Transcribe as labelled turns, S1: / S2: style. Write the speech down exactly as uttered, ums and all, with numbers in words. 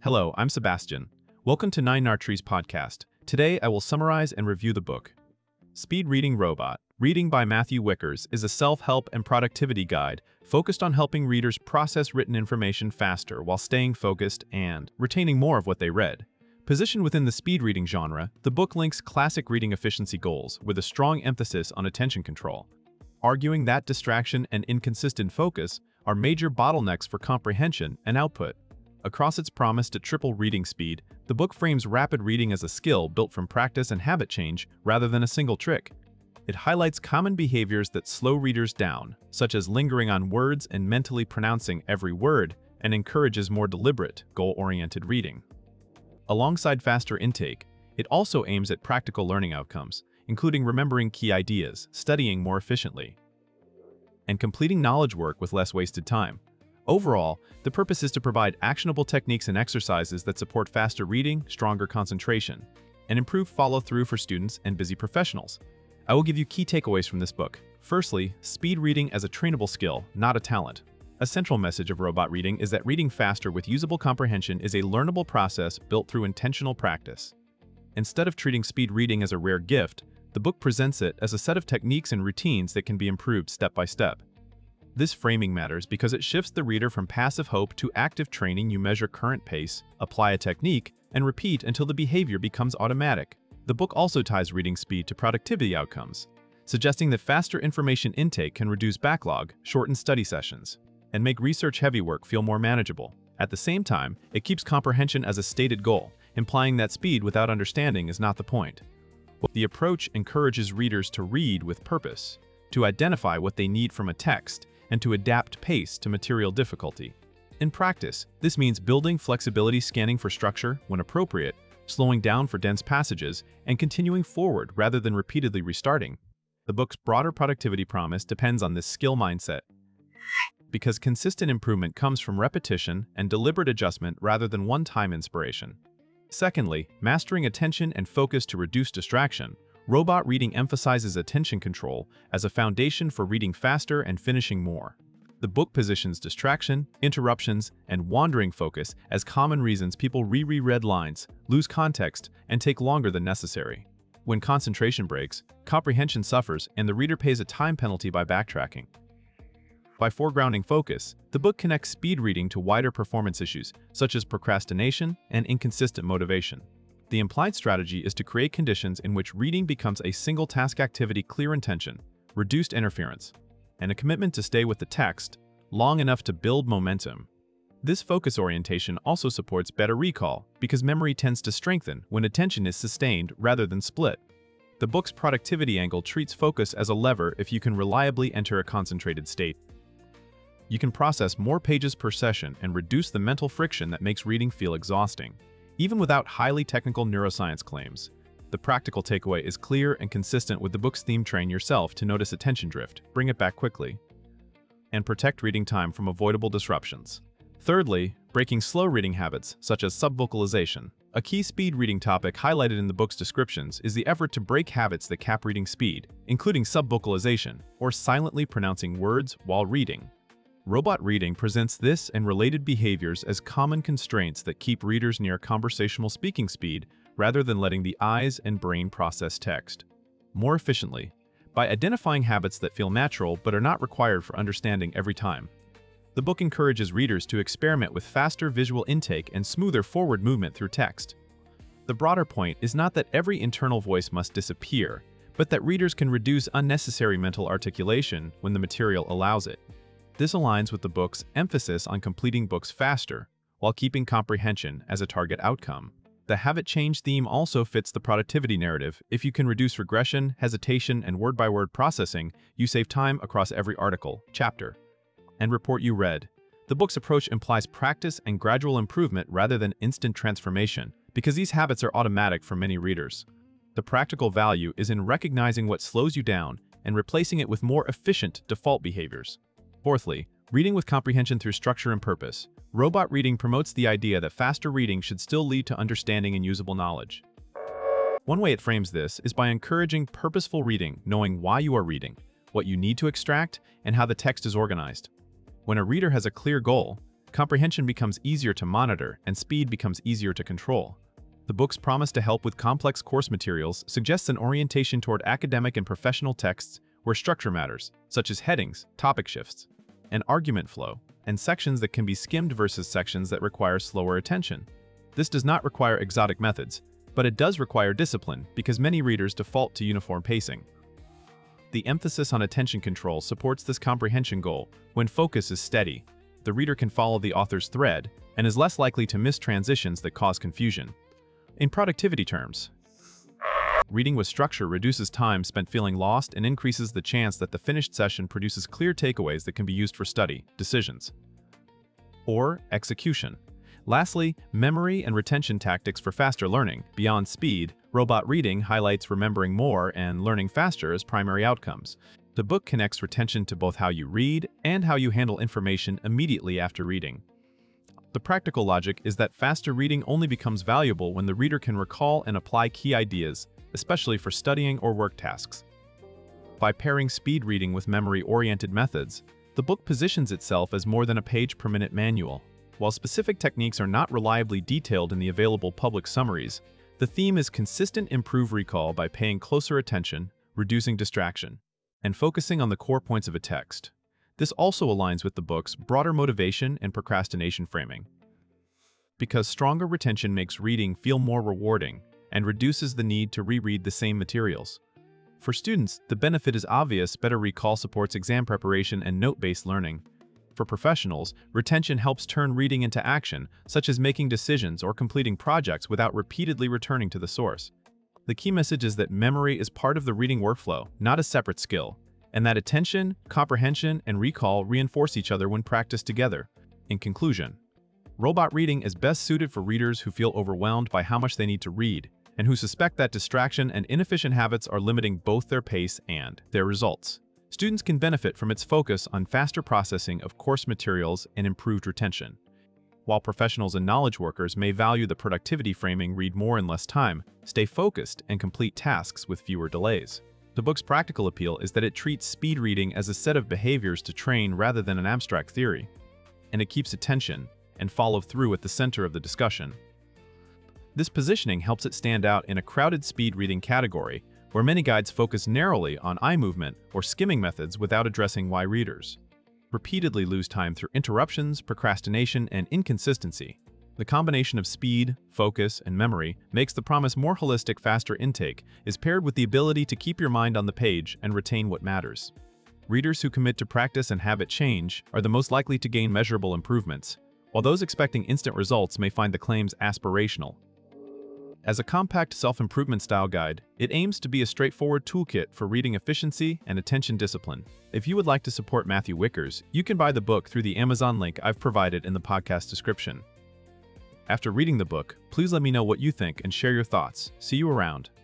S1: Hello, I'm Sebastian. Welcome to Nine Nartree's podcast. Today, I will summarize and review the book. Speed Reading Robot, Reading by Matthew Wickers, is a self-help and productivity guide focused on helping readers process written information faster while staying focused and retaining more of what they read. Positioned within the speed reading genre, the book links classic reading efficiency goals with a strong emphasis on attention control, arguing that distraction and inconsistent focus are major bottlenecks for comprehension and output. Across its promise to triple reading speed, the book frames rapid reading as a skill built from practice and habit change rather than a single trick. It highlights common behaviors that slow readers down, such as lingering on words and mentally pronouncing every word, and encourages more deliberate, goal-oriented reading. Alongside faster intake, it also aims at practical learning outcomes, including remembering key ideas, studying more efficiently, and completing knowledge work with less wasted time. Overall, the purpose is to provide actionable techniques and exercises that support faster reading, stronger concentration, and improve follow-through for students and busy professionals. I will give you key takeaways from this book. Firstly, speed reading as a trainable skill, not a talent. A central message of robot reading is that reading faster with usable comprehension is a learnable process built through intentional practice. Instead of treating speed reading as a rare gift, the book presents it as a set of techniques and routines that can be improved step by step. This framing matters because it shifts the reader from passive hope to active training. You measure current pace, apply a technique, and repeat until the behavior becomes automatic. The book also ties reading speed to productivity outcomes, suggesting that faster information intake can reduce backlog, shorten study sessions, and make research-heavy work feel more manageable. At the same time, it keeps comprehension as a stated goal, implying that speed without understanding is not the point. The approach encourages readers to read with purpose, to identify what they need from a text, and to adapt pace to material difficulty. In practice, this means building flexibility, scanning for structure when appropriate, slowing down for dense passages, and continuing forward rather than repeatedly restarting. The book's broader productivity promise depends on this skill mindset, because consistent improvement comes from repetition and deliberate adjustment rather than one-time inspiration. Secondly, mastering attention and focus to reduce distraction. Robot reading emphasizes attention control as a foundation for reading faster and finishing more. The book positions distraction, interruptions, and wandering focus as common reasons people re-read lines, lose context, and take longer than necessary. When concentration breaks, comprehension suffers and the reader pays a time penalty by backtracking. By foregrounding focus, the book connects speed reading to wider performance issues such as procrastination and inconsistent motivation. The implied strategy is to create conditions in which reading becomes a single-task activity, clear intention, reduced interference, and a commitment to stay with the text long enough to build momentum. This focus orientation also supports better recall because memory tends to strengthen when attention is sustained rather than split. The book's productivity angle treats focus as a lever. If you can reliably enter a concentrated state, you can process more pages per session and reduce the mental friction that makes reading feel exhausting. Even without highly technical neuroscience claims, the practical takeaway is clear and consistent with the book's theme: train yourself to notice attention drift, bring it back quickly, and protect reading time from avoidable disruptions. Thirdly, breaking slow reading habits such as subvocalization. A key speed reading topic highlighted in the book's descriptions is the effort to break habits that cap reading speed, including subvocalization, or silently pronouncing words while reading. Robot reading presents this and related behaviors as common constraints that keep readers near conversational speaking speed rather than letting the eyes and brain process text more efficiently, by identifying habits that feel natural but are not required for understanding every time. The book encourages readers to experiment with faster visual intake and smoother forward movement through text. The broader point is not that every internal voice must disappear, but that readers can reduce unnecessary mental articulation when the material allows it. This aligns with the book's emphasis on completing books faster, while keeping comprehension as a target outcome. The habit change theme also fits the productivity narrative. If you can reduce regression, hesitation, and word-by-word processing, you save time across every article, chapter, and report you read. The book's approach implies practice and gradual improvement rather than instant transformation, because these habits are automatic for many readers. The practical value is in recognizing what slows you down and replacing it with more efficient default behaviors. Fourthly, reading with comprehension through structure and purpose. Robot reading promotes the idea that faster reading should still lead to understanding and usable knowledge. One way it frames this is by encouraging purposeful reading, knowing why you are reading, what you need to extract, and how the text is organized. When a reader has a clear goal, comprehension becomes easier to monitor and speed becomes easier to control. The book's promise to help with complex course materials suggests an orientation toward academic and professional texts where structure matters, such as headings, topic shifts, and argument flow, and sections that can be skimmed versus sections that require slower attention. This does not require exotic methods, but it does require discipline because many readers default to uniform pacing. The emphasis on attention control supports this comprehension goal. When focus is steady, the reader can follow the author's thread and is less likely to miss transitions that cause confusion. In productivity terms, reading with structure reduces time spent feeling lost and increases the chance that the finished session produces clear takeaways that can be used for study, decisions, or execution. Lastly, memory and retention tactics for faster learning. Beyond speed, Robot Reading highlights remembering more and learning faster as primary outcomes. The book connects retention to both how you read and how you handle information immediately after reading. The practical logic is that faster reading only becomes valuable when the reader can recall and apply key ideas, especially for studying or work tasks. By pairing speed reading with memory-oriented methods, the book positions itself as more than a page-per-minute manual. While specific techniques are not reliably detailed in the available public summaries, the theme is consistent improve recall by paying closer attention, reducing distraction, and focusing on the core points of a text. This also aligns with the book's broader motivation and procrastination framing, because stronger retention makes reading feel more rewarding and reduces the need to reread the same materials. For students, the benefit is obvious. Better recall supports exam preparation and note-based learning. For professionals, retention helps turn reading into action, such as making decisions or completing projects without repeatedly returning to the source. The key message is that memory is part of the reading workflow, not a separate skill, and that attention, comprehension, and recall reinforce each other when practiced together. In conclusion, Robot Reading is best suited for readers who feel overwhelmed by how much they need to read, and who suspect that distraction and inefficient habits are limiting both their pace and their results. Students can benefit from its focus on faster processing of course materials and improved retention, while professionals and knowledge workers may value the productivity framing, read more in less time, stay focused, and complete tasks with fewer delays. The book's practical appeal is that it treats speed reading as a set of behaviors to train rather than an abstract theory, and it keeps attention and follow through at the center of the discussion. This positioning helps it stand out in a crowded speed reading category where many guides focus narrowly on eye movement or skimming methods without addressing why readers repeatedly lose time through interruptions, procrastination, and inconsistency. The combination of speed, focus, and memory makes the promise more holistic. Faster intake is paired with the ability to keep your mind on the page and retain what matters. Readers who commit to practice and habit change are the most likely to gain measurable improvements, while those expecting instant results may find the claims aspirational. As a compact self-improvement style guide, it aims to be a straightforward toolkit for reading efficiency and attention discipline. If you would like to support Matthew Wickers, you can buy the book through the Amazon link I've provided in the podcast description. After reading the book, please let me know what you think and share your thoughts. See you around.